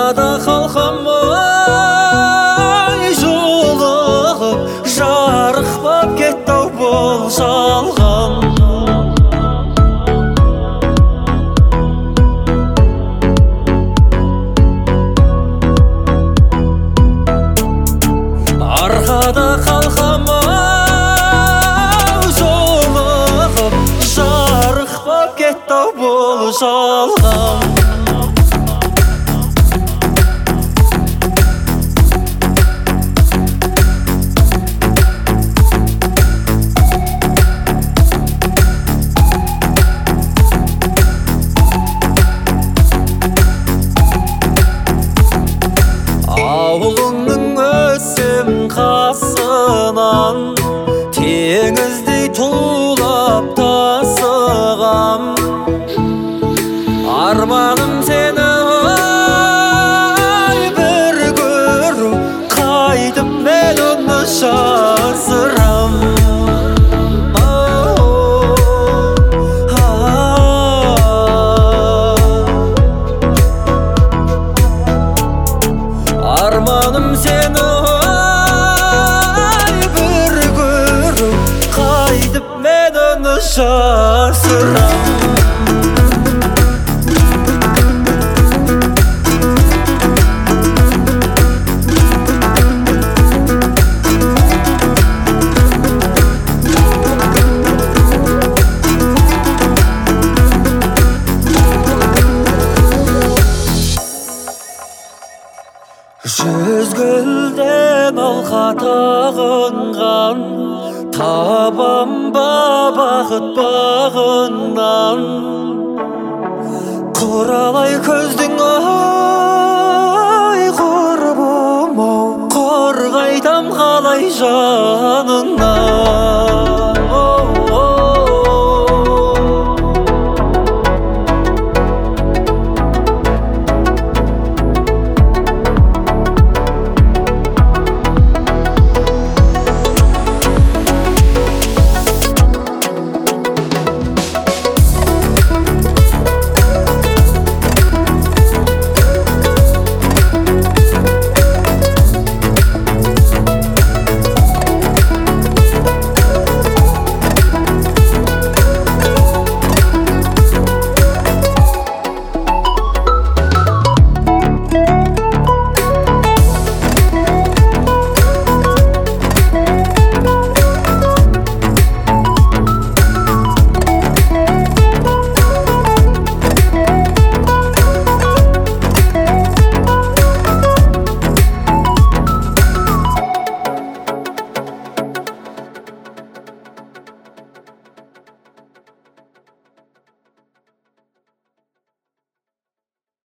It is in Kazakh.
арқада қалқам ай жолығып, жарық боп кетті-ау бұл жалған. Арқада қалқам ай жолығып, жарық боп кетті-ау бұл жалған. Ауылыңның өссем қасынан, теңіздей тулап тасығам. Арманым сені ай бір көру, қайтып мен оны жасырам. Арманым сені ай бір көру, қайтып мен оны жасырам. Жүз гүлден алқа тағынған, табам ба бақыт бағынан. Құралай көзді